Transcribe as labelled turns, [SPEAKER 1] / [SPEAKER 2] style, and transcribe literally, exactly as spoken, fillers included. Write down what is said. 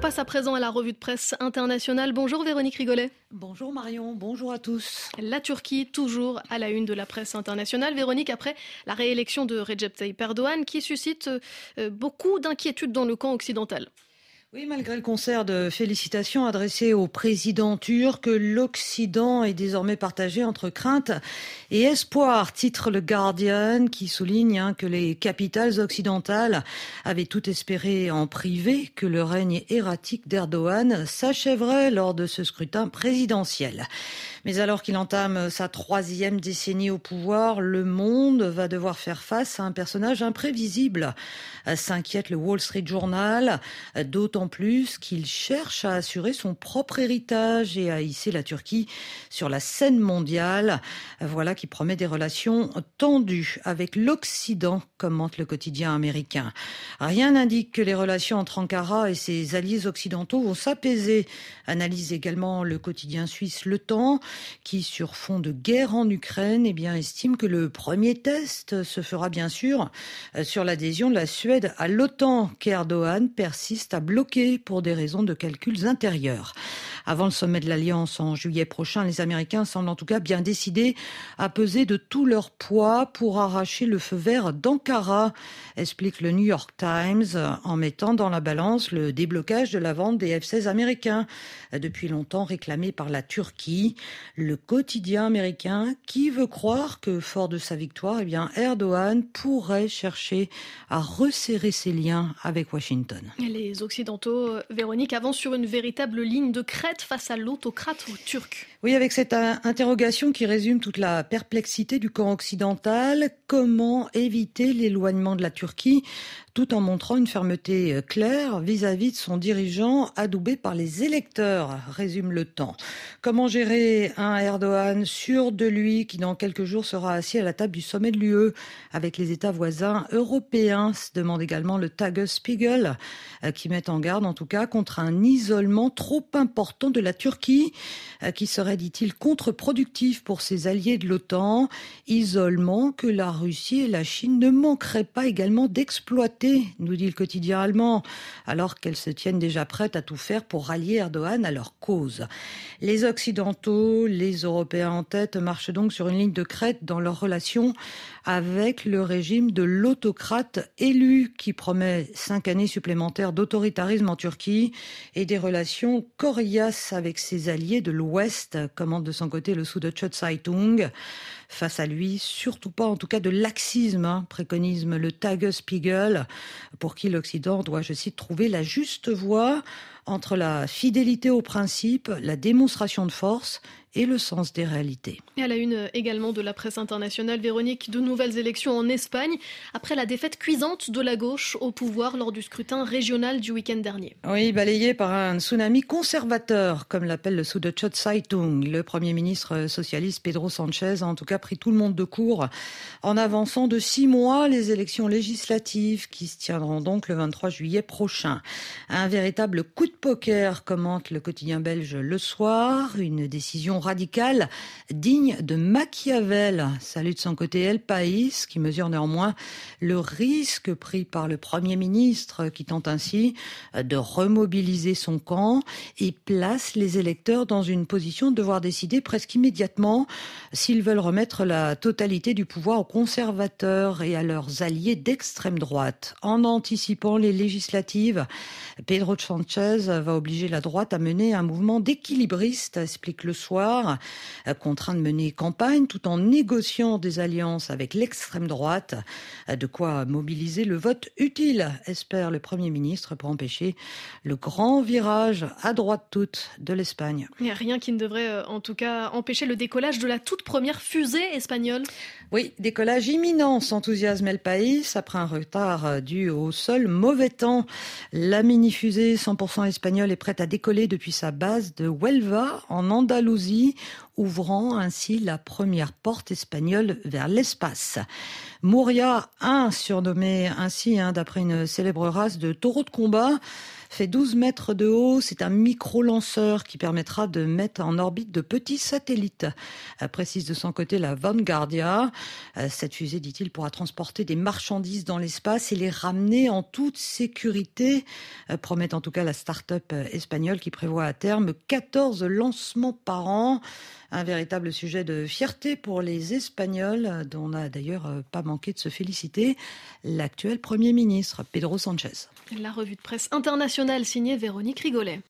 [SPEAKER 1] passe à présent à la revue de presse internationale. Bonjour Véronique Rigolet.
[SPEAKER 2] Bonjour Marion, bonjour à tous.
[SPEAKER 1] La Turquie, toujours à la une de la presse internationale. Véronique, après la réélection de Recep Tayyip Erdogan, qui suscite beaucoup d'inquiétudes dans le camp occidental.
[SPEAKER 2] Oui, malgré le concert de félicitations adressé au président turc, l'Occident est désormais partagé entre crainte et espoir, titre le Guardian, qui souligne hein, que les capitales occidentales avaient tout espéré en privé que le règne erratique d'Erdogan s'achèverait lors de ce scrutin présidentiel. Mais alors qu'il entame sa troisième décennie au pouvoir, le monde va devoir faire face à un personnage imprévisible, s'inquiète le Wall Street Journal, d'autant plus qu'il cherche à assurer son propre héritage et à hisser la Turquie sur la scène mondiale. Voilà qui promet des relations tendues avec l'Occident, commente le quotidien américain. Rien n'indique que les relations entre Ankara et ses alliés occidentaux vont s'apaiser, analyse également le quotidien suisse Le Temps, qui, sur fond de guerre en Ukraine, eh bien, estime que le premier test se fera bien sûr sur l'adhésion de la Suède à l'OTAN, qu'Erdogan persiste à bloquer pour des raisons de calculs intérieurs. Avant le sommet de l'Alliance en juillet prochain, les Américains semblent en tout cas bien décidés à peser de tout leur poids pour arracher le feu vert d'Ankara, explique le New York Times, en mettant dans la balance le déblocage de la vente des F seize américains, depuis longtemps réclamé par la Turquie. Le quotidien américain qui veut croire que, fort de sa victoire, eh bien, Erdogan pourrait chercher à resserrer ses liens avec Washington.
[SPEAKER 1] Les Occidentaux, Véronique, avancent sur une véritable ligne de crête face à l'autocrate turc.
[SPEAKER 2] Oui, avec cette interrogation qui résume toute la perplexité du camp occidental, comment éviter l'éloignement de la Turquie tout en montrant une fermeté claire vis-à-vis de son dirigeant adoubé par les électeurs, résume Le Temps. Comment gérer un Erdogan sûr de lui qui dans quelques jours sera assis à la table du sommet de l'U E avec les États voisins européens, se demande également le Tagesspiegel, qui met en garde en tout cas contre un isolement trop important de la Turquie, qui serait, dit-il, contre-productif pour ses alliés de l'OTAN, isolement que la Russie et la Chine ne manqueraient pas également d'exploiter, nous dit le quotidien allemand, alors qu'elles se tiennent déjà prêtes à tout faire pour rallier Erdogan à leur cause. Les Occidentaux, les Européens en tête, marchent donc sur une ligne de crête dans leur relation avec le régime de l'autocrate élu qui promet cinq années supplémentaires d'autoritarisme en Turquie et des relations coriaces avec ses alliés de l'Ouest, commente de son côté le Süddeutsche Zeitung. Face à lui, surtout pas en tout cas de laxisme, hein, préconise le Tagesspiegel, pour qui l'Occident doit, je cite, trouver la juste voie entre la fidélité aux principes, la démonstration de force et le sens des réalités.
[SPEAKER 1] Et à la une également de la presse internationale, Véronique, de nouvelles élections en Espagne, après la défaite cuisante de la gauche au pouvoir lors du scrutin régional du week-end dernier.
[SPEAKER 2] Oui, balayé par un tsunami conservateur, comme l'appelle le Süddeutsche Zeitung. Le Premier ministre socialiste Pedro Sánchez a en tout cas pris tout le monde de court en avançant de six mois les élections législatives qui se tiendront donc le vingt-trois juillet prochain. Un véritable coup de poker, commente le quotidien belge Le Soir, une décision radicale, digne de Machiavel. Salue de son côté El País, qui mesure néanmoins le risque pris par le Premier ministre, qui tente ainsi de remobiliser son camp et place les électeurs dans une position de devoir décider presque immédiatement s'ils veulent remettre la totalité du pouvoir aux conservateurs et à leurs alliés d'extrême droite. En anticipant les législatives, Pedro Sánchez va obliger la droite à mener un mouvement d'équilibriste, explique Le Soir, contraint de mener campagne tout en négociant des alliances avec l'extrême droite, de quoi mobiliser le vote utile, espère le Premier ministre, pour empêcher le grand virage à droite toute de l'Espagne.
[SPEAKER 1] Il n'y a rien qui ne devrait en tout cas empêcher le décollage de la toute première fusée espagnole.
[SPEAKER 2] Oui, décollage imminent, s'enthousiasme El País, après un retard dû au seul mauvais temps. La mini-fusée cent pour cent espagnole est prête à décoller depuis sa base de Huelva, en Andalousie, ouvrant ainsi la première porte espagnole vers l'espace. Moria un, surnommé ainsi hein, d'après une célèbre race de taureaux de combat, fait douze mètres de haut. C'est un micro-lanceur qui permettra de mettre en orbite de petits satellites, précise de son côté la Vanguardia. Cette fusée, dit-il, pourra transporter des marchandises dans l'espace et les ramener en toute sécurité, promet en tout cas la start-up espagnole qui prévoit à terme quatorze lancements par an. Un véritable sujet de fierté pour les Espagnols, dont n'a d'ailleurs pas manqué de se féliciter l'actuel Premier ministre, Pedro Sánchez.
[SPEAKER 1] La revue de presse internationale signée Véronique Rigolet.